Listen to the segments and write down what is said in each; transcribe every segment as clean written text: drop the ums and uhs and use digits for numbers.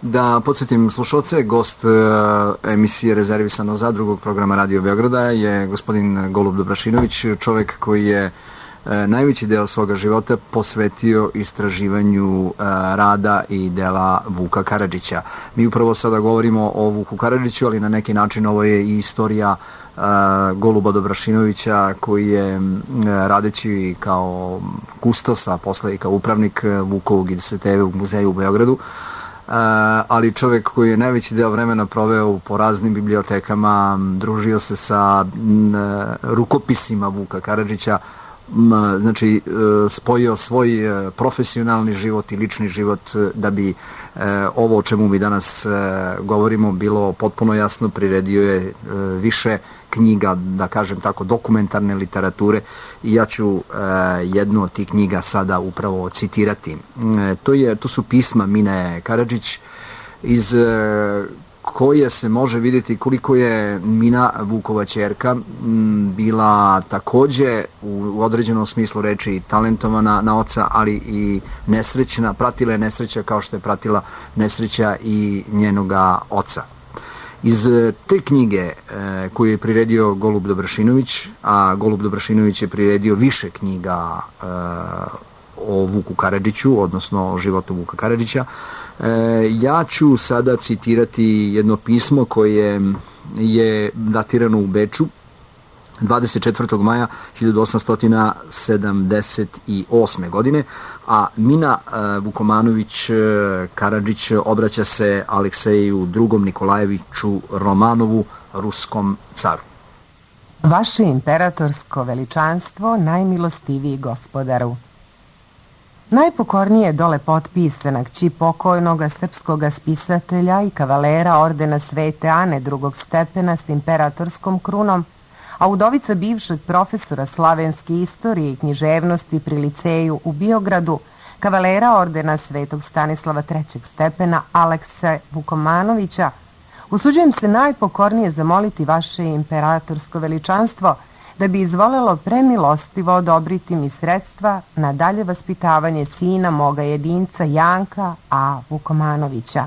Da podsjetim slušalce, gost emisije Rezervisano za drugog programa Radio Beograda je gospodin Golub Dobrašinović, čovek koji je najveći deo svoga života posvetio istraživanju rada i dela Vuka Karadžića. Mi upravo sada govorimo o Vuku Karadžiću, ali na neki način ovo je i istorija Goluba Dobrašinovića, koji je radeći kao kustos, a posle i kao upravnik Vukovog IDS-TV muzeja u Beogradu, ali čovek koji je najveći deo vremena proveo po raznim bibliotekama, družio se sa rukopisima Vuka Karadžića, znači spojio svoj profesionalni život i lični život da bi ovo o čemu mi danas govorimo bilo potpuno jasno. Priredio je više knjiga, da kažem tako, dokumentarne literature, i ja ću jednu od tih knjiga sada upravo citirati. To su pisma Mine Karadžić, iz koje se može vidjeti koliko je Mina, Vukova ćerka, bila takođe u određenom smislu reči talentovana na oca, ali i nesrećna, pratila je nesreća kao što je pratila nesreća i njenoga oca. Iz te knjige koju je priredio Golub Dobrašinović, a Golub Dobrašinović je priredio više knjiga o Vuku Karadžiću, odnosno o životu Vuka Karadžića, ja ću sada citirati jedno pismo koje je datirano u Beču 24. maja 1878. godine, a Mina Vukomanović Karadžić obraća se Alekseju II. Nikolajeviću Romanovu, ruskom caru. Vaše imperatorsko veličanstvo, najmilostiviji gospodaru, najpokornije dole potpisana kći pokojnoga srpskoga spisatelja i kavalera ordena Svete Ane drugog stepena s imperatorskom krunom, a udovica bivšeg profesora slavenske istorije i književnosti pri liceju u Biogradu, kavalera ordena Svetog Stanislava trećeg stepena Alekse Vukomanovića, usuđujem se najpokornije zamoliti vaše imperatorsko veličanstvo da bi izvolelo premilostivo odobriti mi sredstva na dalje vaspitavanje sina moga jedinca Janka A. Vukomanovića.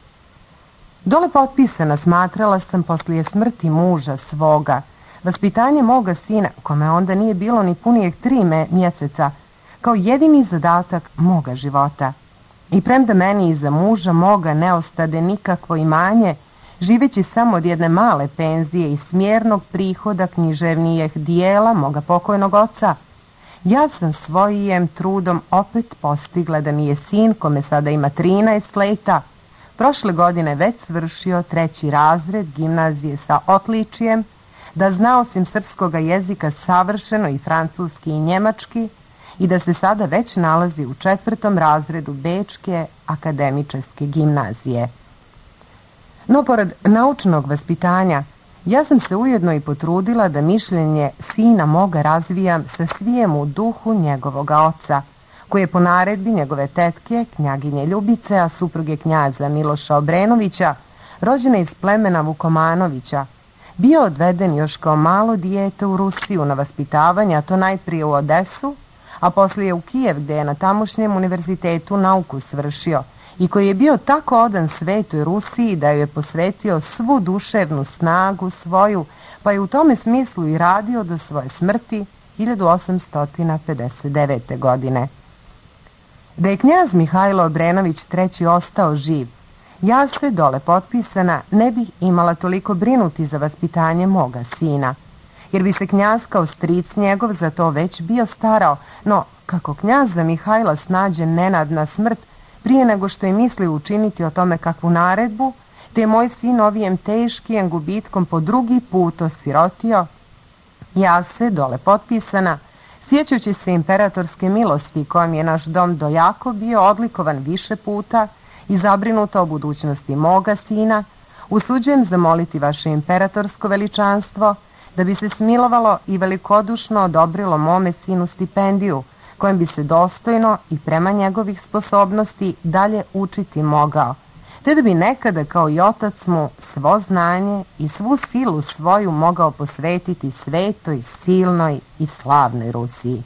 Dole potpisana smatrala sam poslije smrti muža svoga vaspitanje moga sina, kome onda nije bilo ni punijeg 3 mjeseca, kao jedini zadatak moga života. I premda meni iza muža moga ne ostade nikakvo imanje, živeći samo od jedne male penzije i smjernog prihoda književnijeg dijela moga pokojnog oca, ja sam svojim trudom opet postigla da mi je sin, kome sada ima 13 leta, prošle godine već svršio 3. razred gimnazije sa odličijem, da zna osim srpskoga jezika savršeno i francuski i njemački i da se sada već nalazi u 4. razredu Bečke akademičarske gimnazije. No, pored naučnog vaspitanja, ja sam se ujedno i potrudila da mišljenje sina moga razvijam sa svijem u duhu njegovoga oca, koji je po naredbi njegove tetke, knjaginje Ljubice, a supruge knjaza Miloša Obrenovića, rođene iz plemena Vukomanovića, bio odveden još kao malo dijete u Rusiju na vaspitavanje, a to najprije u Odesu, a poslije u Kijev, gde je na tamošnjem univerzitetu nauku svršio, i koji je bio tako odan svetoj Rusiji da joj je posvetio svu duševnu snagu svoju, pa je u tome smislu i radio do svoje smrti 1859. godine. Da je knjaz Mihajlo Obrenović III. Ostao živ, ja se, dole potpisana, ne bih imala toliko brinuti za vaspitanje moga sina, jer bi se knjaz kao stric njegov za to već bio starao, no kako knjaza Mihajla snađe nenadna smrt, prije nego što je mislio učiniti o tome kakvu naredbu, te je moj sin ovijem teškijem gubitkom po 2. put osirotio, ja se, dole potpisana, sjećajući se imperatorske milosti kojom je naš dom dojako bio odlikovan više puta i zabrinuta o budućnosti moga sina, usuđujem zamoliti vaše imperatorsko veličanstvo da bi se smilovalo i velikodušno odobrilo mome sinu stipendiju, kojem bi se dostojno i prema njegovih sposobnosti dalje učiti mogao, te da bi nekada kao i otac mu svo znanje i svu silu svoju mogao posvetiti svetoj, silnoj i slavnoj Rusiji.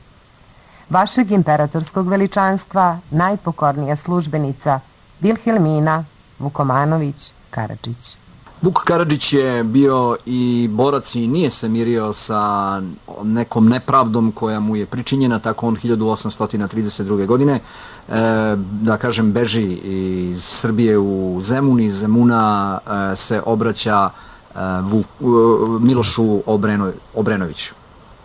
Vašeg imperatorskog veličanstva, najpokornija službenica, Vilhelmina Vukomanović Karadžić. Vuk Karadžić je bio i borac i nije se mirio sa nekom nepravdom koja mu je pričinjena, tako on 1832. godine, da kažem, beži iz Srbije u Zemun, iz Zemuna se obraća Milošu Obrenoviću.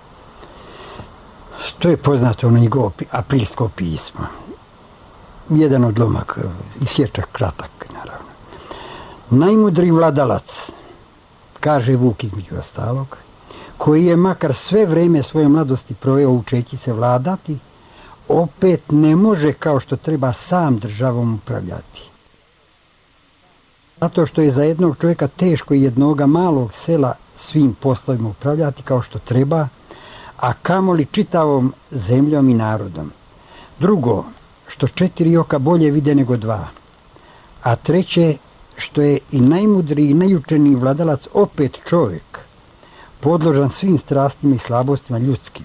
To je poznato ono njegovo aprilsko pismo. Jedan odlomak, isječak kratak, naravno. Najmudriji vladalac, kaže Vuk između ostalog, koji je makar sve vreme svoje mladosti proveo učeći se vladati, opet ne može kao što treba sam državom upravljati. Zato što je za jednog čovjeka teško i jednoga malog sela svim poslovima upravljati kao što treba, a kamoli čitavom zemljom i narodom. Drugo, što 4 oka bolje vide nego 2. A treće, što je i najmudriji i najučeniji vladalac opet čovjek, podložan svim strastima i slabostima ljudskim.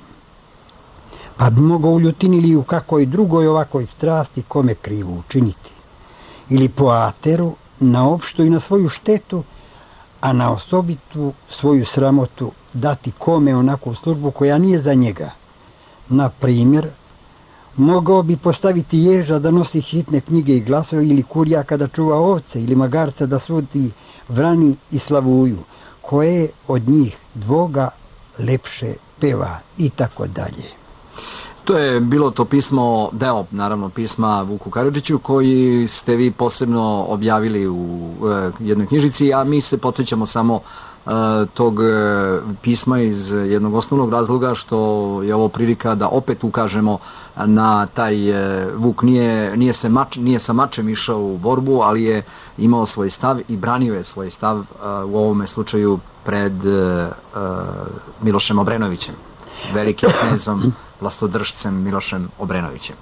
Pa bi mogao u ljutini ili u kakoj drugoj ovakoj strasti kome krivu učiniti. Ili po ateru, na opštu i na svoju štetu, a na osobitu svoju sramotu dati kome onakvu službu koja nije za njega. Na primjer, mogao bi postaviti ježa da nosi hitne knjige i glasove, ili kurjaka da čuva ovce, ili magarca da sudi vrani i slavuju, koje od njih dvoga lepše peva i tako dalje. To je bilo to pismo, deo naravno pisma Vuku Karadžiću, koji ste vi posebno objavili u jednoj knjižici, a mi se podsjećamo samo tog pisma iz jednog osnovnog razloga što je ovo prilika da opet ukažemo na taj Vuk nije sa mačem išao u borbu, ali je imao svoj stav i branio je svoj stav u ovome slučaju pred Milošem Obrenovićem, velikim knezom, vlastodržcem Milošem Obrenovićem.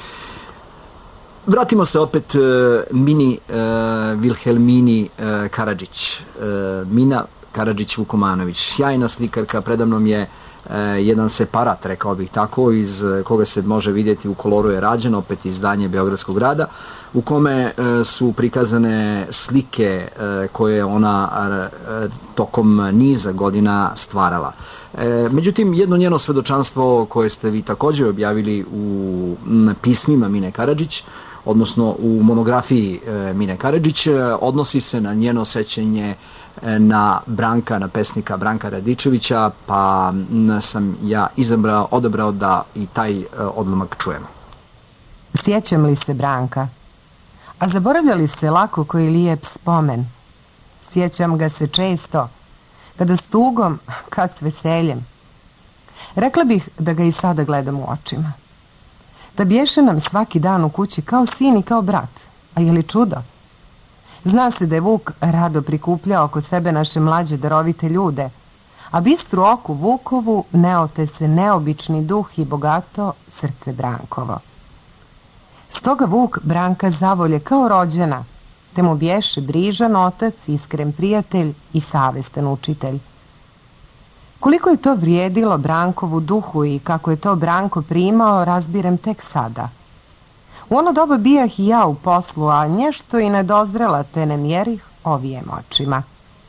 Vratimo se opet Mini Vilhelmini Karadžić. Mina Karadžić Vukomanović, sjajna slikarka, predamnom je jedan separat, rekao bih tako, iz koga se može vidjeti U koloru je rađen, opet izdanje Beogradskog grada, u kome su prikazane slike koje ona tokom niza godina stvarala. Međutim, jedno njeno svedočanstvo koje ste vi također objavili u pismima Mine Karadžić, odnosno u monografiji Mine Karadžić, odnosi se na njeno sećenje na pesnika Branka Radičevića, pa sam ja odabrao da i taj odlomak čujemo. Sjećam li se Branka? A zaboravljali se lako koji lijep spomen? Sjećam ga se često, kada s tugom, kad s veseljem. Rekla bih da ga i sada gledam u očima. Da bješe nam svaki dan u kući kao sin i kao brat. A je li čudo? Zna se da je Vuk rado prikupljao oko sebe naše mlađe darovite ljude, a bistru oku Vukovu neote se neobični duh i bogato srce Brankovo. Stoga Vuk Branka zavolje kao rođena, te mu bješe brižan otac, iskren prijatelj i savestan učitelj. Koliko je to vrijedilo Brankovu duhu i kako je to Branko primao, razbirem tek sada. U ono doba bijah i ja u poslu, a nješto i nedozrela te ne mjerih ovijem očima.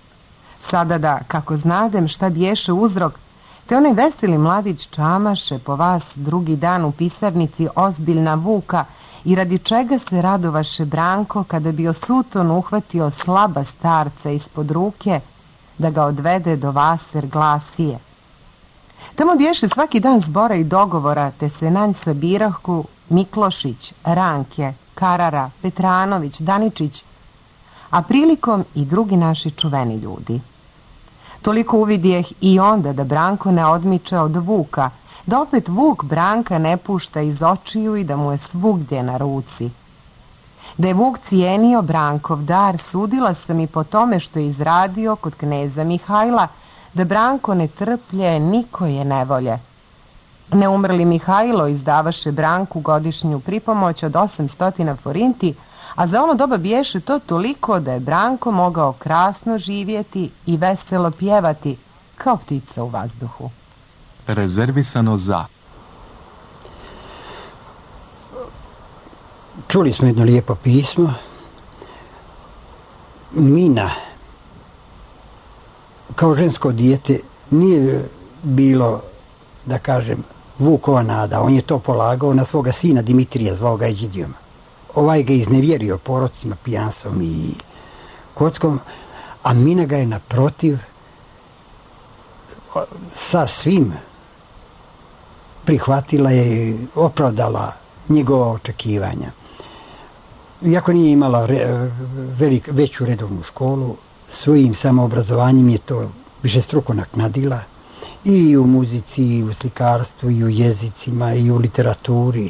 Sada da, kako znadem šta biješe uzrok, te onaj veseli mladić čamaše po vas drugi dan u pisarnici ozbiljna Vuka i radi čega se radovaše Branko kada bi osuton uhvatio slaba starca ispod ruke da ga odvede do vaser glasije. Tamo biješe svaki dan zbora i dogovora, te se nanj sabirahku Miklošić, Ranke, Karara, Petranović, Daničić, a prilikom i drugi naši čuveni ljudi. Toliko uvidijeh i onda da Branko ne odmiče od Vuka, da opet Vuk Branka ne pušta iz očiju i da mu je svugdje na ruci. Da je Vuk cijenio Brankov dar, sudila sam i po tome što je izradio kod kneza Mihajla, da Branko ne trplje nikoje nevolje. Neumrli Mihajlo izdavaše Branku godišnju pripomoć od 800 forinti, a za ono doba biješe to toliko da je Branko mogao krasno živjeti i veselo pjevati kao ptica u vazduhu. Rezervisano za. Čuli smo jedno lijepo pismo Mina kao žensko dijete nije bilo, da kažem, Vukova nada. On je to polagao na svoga sina Dimitrija, zvao ga Eđidijom. Ovaj ga iznevjerio porocima, pijanstvom i kockom, a Mina ga je naprotiv sa svim prihvatila je i opravdala njegova očekivanja. Iako nije imala veću redovnu školu, svojim samoobrazovanjem je to višestruko naknadila i u muzici, i u slikarstvu, i u jezicima, i u literaturi.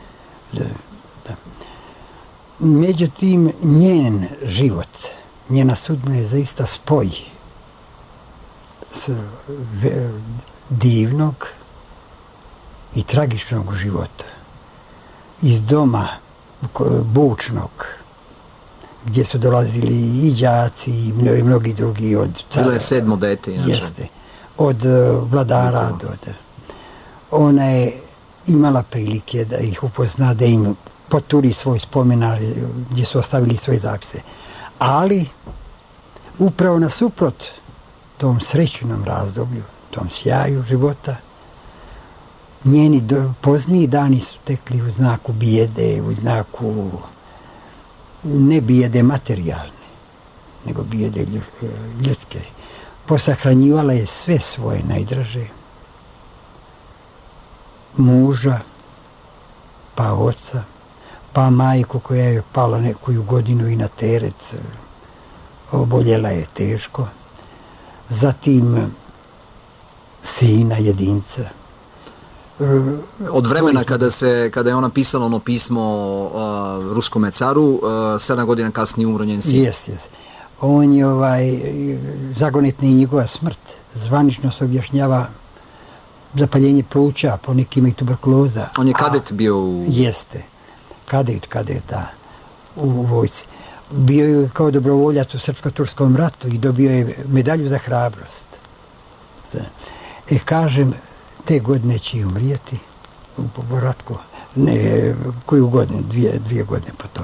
Međutim, njen život, njena sudbina je zaista spoj divnog i tragičnog života. Iz doma bučnog, gdje su dolazili i đaci i mnogi drugi od cara. Bilo je 7. dete, inače. Jeste. Od vladara do... Ona je imala prilike da ih upozna, da im poturi svoj spomenar gdje su ostavili svoje zapise. Ali, upravo nasuprot tom srećnom razdoblju, tom sjaju života, njeni pozniji dani su tekli u znaku bijede, u znaku ne bijede materijalne, nego bijede ljudske. Posahranjivala je sve svoje najdraže, muža, pa oca, pa majku koja je pala nekoju godinu i na teret, oboljela je teško, zatim sina jedinca. Od vremena kada je ona pisala ono pismo ruskome caru, 7 godina kasnije umro njen sin. Jes. On je zagonetna i njegova smrt. Zvanično se objašnjava zapaljenje pluća, ponekima i tuberkuloza. On je kadet bio u... Jeste. Kadeta u vojci. Bio je kao dobrovoljac u Srpsko-turskom ratu i dobio je medalju za hrabrost. Kažem, te godine će i umrijeti u povratku. Ne, koju godinu? Dvije godine potom.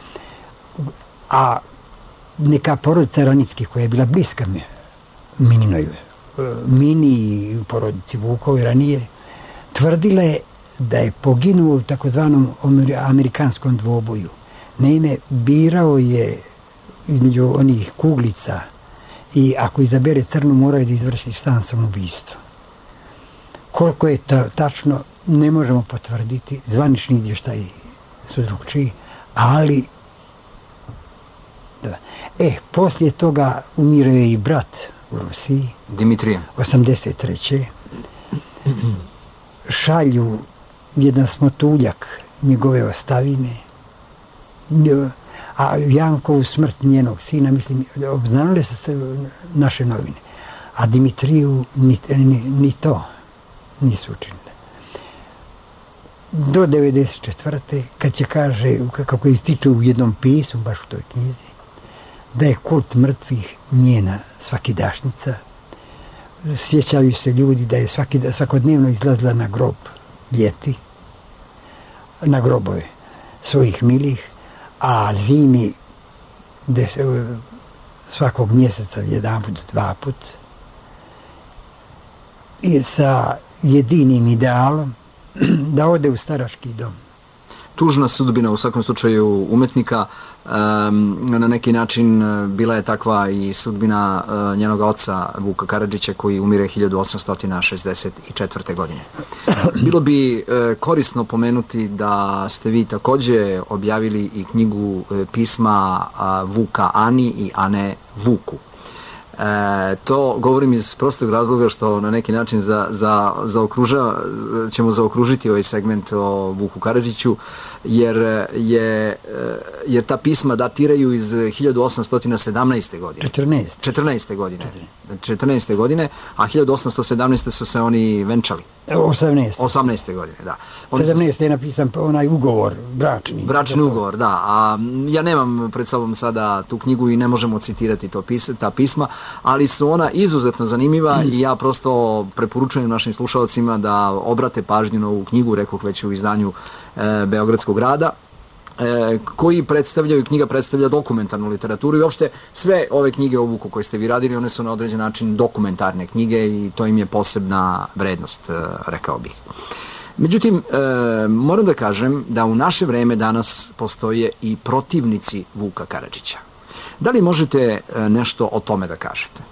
A neka porodica Ranickih koja je bila bliska Mininoj, Mini i porodici Vukovi ranije, tvrdila je da je poginuo u takozvanom amerikanskom dvoboju. Naime, birao je između onih kuglica i ako izabere crnu mora je da izvrši stan samoubistvo. Koliko je tačno, ne možemo potvrditi, zvanični izvještaji su drugčiji, ali da. Poslije toga umirao je i brat u Rusiji. Dimitrije. 83. Šalju jedan smotuljak njegove ostavine, a Jankovu smrt njenog sina, mislim, obznanile su se naše novine. A Dimitriju ni to nisu učinile. Do 94. kad će kaže, kako ističe u jednom pismu, baš u toj knjizi, da je kult mrtvih njena svakidašnica. Sjećaju se ljudi da je svakodnevno izlazila na grob ljeti, na grobove svojih milih, a zimi svakog mjeseca jedanput, 2 put, i sa jedinim idealom da ode u starački dom. Tužna sudbina u svakom slučaju umetnika, na neki način bila je takva i sudbina njenog oca Vuka Karadžića koji umire 1864. godine. Bilo bi korisno pomenuti da ste vi također objavili i knjigu pisma Vuka Ani i Ane Vuku. To govorim iz prostog razloga što na neki način ćemo zaokružiti ovaj segment o Vuku Karadžiću, jer ta pisma datiraju iz 1817. godine. 14. godine, a 1817. su se oni venčali. 18. godine, da. 17. je napisan onaj ugovor, bračni. Bračni ugovor, da. A ja nemam pred sobom sada tu knjigu i ne možemo citirati ta pisma, ali su ona izuzetno zanimljiva i ja prosto preporučujem našim slušalcima da obrate pažnju na ovu knjigu, rekoh već u izdanju Beogradskog grada, koji predstavljaju, knjiga predstavlja dokumentarnu literaturu i uopšte sve ove knjige o Vuku koje ste vi radili, one su na određen način dokumentarne knjige i to im je posebna vrednost, rekao bih. Međutim, moram da kažem da u naše vreme danas postoje i protivnici Vuka Karadžića. Da li možete nešto o tome da kažete?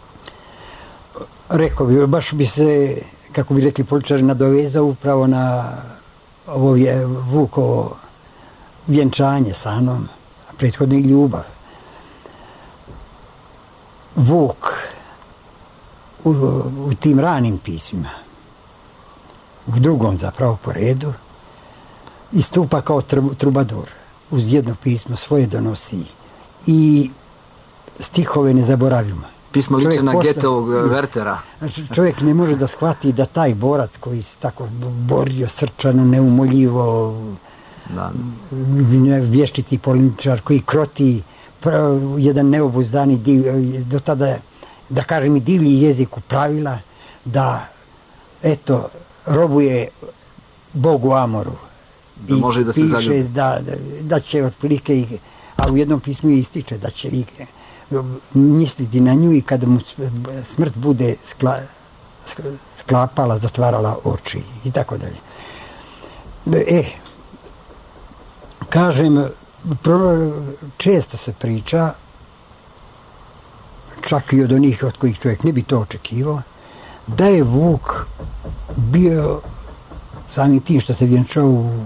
Rekao bi, baš bi se, kako bi rekli političari, nadovezao upravo na ovo je Vukovo vjenčanje sa Anom, a prethodno i ljubav. Vuk u tim ranim pismima, u drugom zapravo po redu, istupa kao trubadur. Uz jedno pismo svoje donosi i stihove ne zaboravimo. Pismo liče na Goetheovog Wertera. Čovjek ne može da shvati da taj borac koji se tako borio srčano, neumoljivo, vješčiti političar koji kroti jedan neobuzdani do tada, da kažem, i divlji jeziku pravila, da eto robuje Bogu Amoru da može da se zaljubi, da će otprilike, a u jednom pismu ističe da će misliti na nju i kada mu smrt bude sklapala, zatvarala oči i tako dalje. Kažem, često se priča, čak i od onih od kojih čovjek ne bi to očekivao, da je Vuk bio samim tim što se vjenčao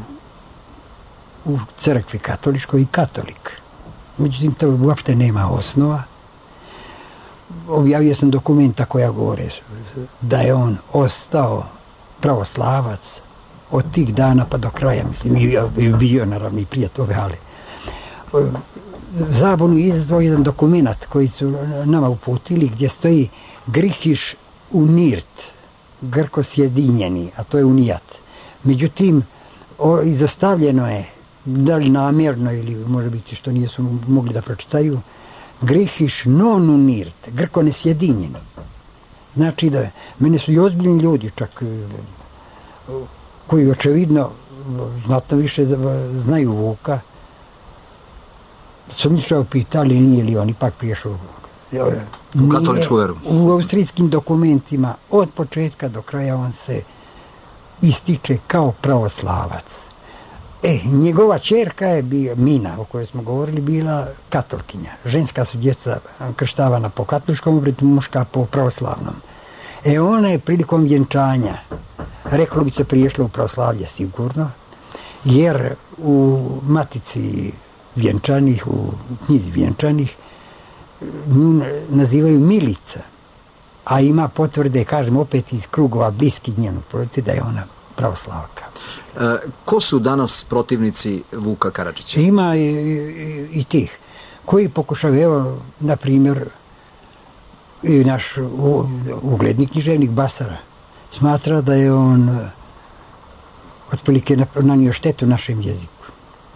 u crkvi katoličkoj i katolik. Međutim, to uopšte nema osnova. Objavio sam dokumenta koja govore da je on ostao pravoslavac od tih dana pa do kraja, mislim, i bio naravno i prije toga, ali zabunu izazvao jedan dokument koji su nama uputili gdje stoji Grihiš unirt, Grko sjedinjeni, a to je unijat. Međutim, izostavljeno je, da li namjerno ili može biti što nisu mogli da pročitaju, Grihiš non unirt, Grko nesjedinjeni. Znači da mene su i ozbiljni ljudi čak koji očevidno znatno više znaju Vuka, su nišao pitali nije li on ipak priješao u katoličku veru. U austrijskim dokumentima od početka do kraja on se ističe kao pravoslavac. Njegova ćerka je bila, Mina, o kojoj smo govorili, bila katolkinja. Ženska su djeca krštavana po katoličkom obredu, muška po pravoslavnom. Ona je prilikom vjenčanja, reklo bi se, priješla u pravoslavlje sigurno, jer u matici vjenčanih, u knjizi vjenčanih, nju nazivaju Milica, a ima potvrde, kažem opet iz krugova bliskih njenu porodice, da je ona pravoslavka. Ko su danas protivnici Vuka Karadžića? Ima i tih koji pokušavaju, evo, na primjer, i naš ugledni književnik Basara smatra da je on otprilike nanio štetu našem jeziku.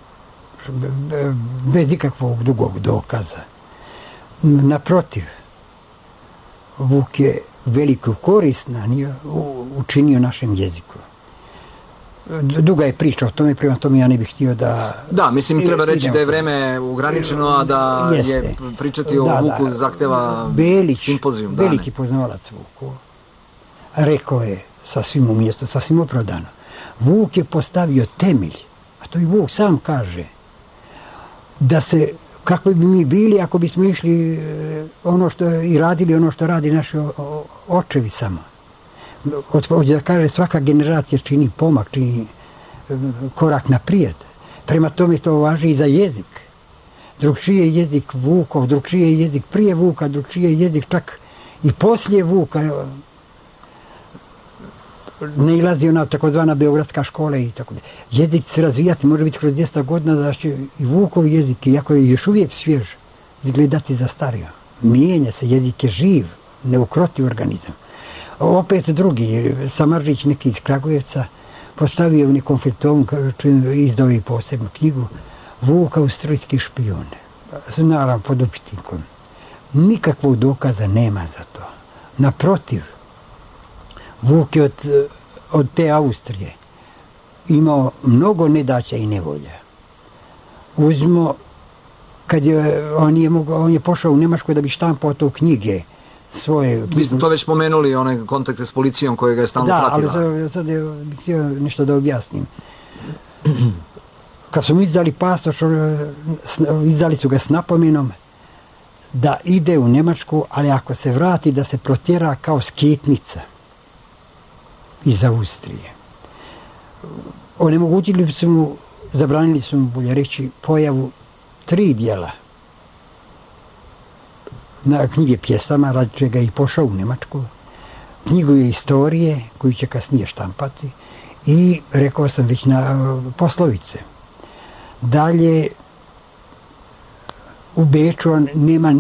Bez ikakvog drugog dokaza. Naprotiv, Vuk je veliku korist učinio našem jeziku. Duga je priča o tome, prema tome ja ne bih htio da... Da, mislim, treba reći da je vreme ograničeno, a da je pričati o Vuku zahteva simpozijum. Veliki poznavalac Vuku rekao je sasvim umjesto, sasvim opravdano. Vuk je postavio temelj, a to i Vuk sam kaže, da se, kako bi mi bili ako bismo išli ono što i radili ono što radi naši očevi samo. Hoće da kaže, svaka generacija čini pomak, čini korak naprijed. Prema tome to važi i za jezik. Drugčiji je jezik Vukov, drugčiji je jezik prije Vuka, drugčiji je jezik čak i poslije Vuka. Ne ilazi ona takozvana Beogradska škola i tako da. Jezik se razvijati, može biti kroz 200 godina da će i Vukov jezik, iako je još uvijek svjež, izgledati zastario. Mijenja se, jezik je živ, neukrotiv organizam. Opet drugi, Samardžić, neki iz Kragujevca, postavio u nekom fetomu, izdao je posebnu knjigu, Vuk austrijski špijun. Naravno, pod upitnikom. Nikakvog dokaza nema za to. Naprotiv, Vuk je od te Austrije imao mnogo nedaća i nevolja. uzmo, on je pošao u Nemačku da bi štampao to knjige svoje. Vi ste to već spomenuli, one kontakte s policijom koje ga je stalno pratila. Da, ali sad bih htio nešto da objasnim. Kad su mi izdali pasoš, izdali su ga s napomenom da ide u Njemačku, ali ako se vrati da se protjera kao skitnica iz Austrije. Onemogućili su mu, zabranili su mu, bolje reći, pojavu 3 dijela na knjige pjesama, radi čega je i pošao u Njemačku, knjigu je istorije, koju će kasnije štampati, i rekao sam već na poslovice. Dalje, u Beču on nema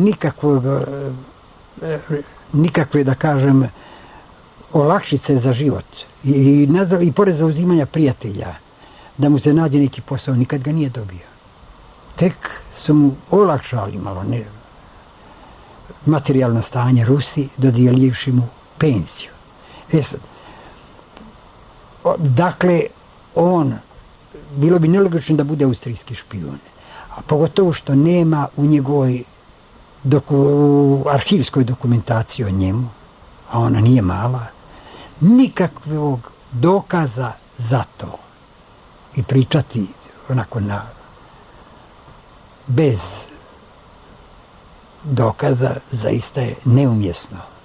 nikakve, da kažem, olakšice za život. I pored zauzimanja prijatelja, da mu se nađe neki posao, nikad ga nije dobio. Tek su mu olakšali malo materijalno stanje Rusi, dodijelivši mu pensiju. Dakle, bilo bi nelogično da bude austrijski špijun. A pogotovo što nema u njegovoj arhivskoj dokumentaciji o njemu, a ona nije mala, nikakvog dokaza za to. I pričati onako bez dokaza zaista je neumjesno.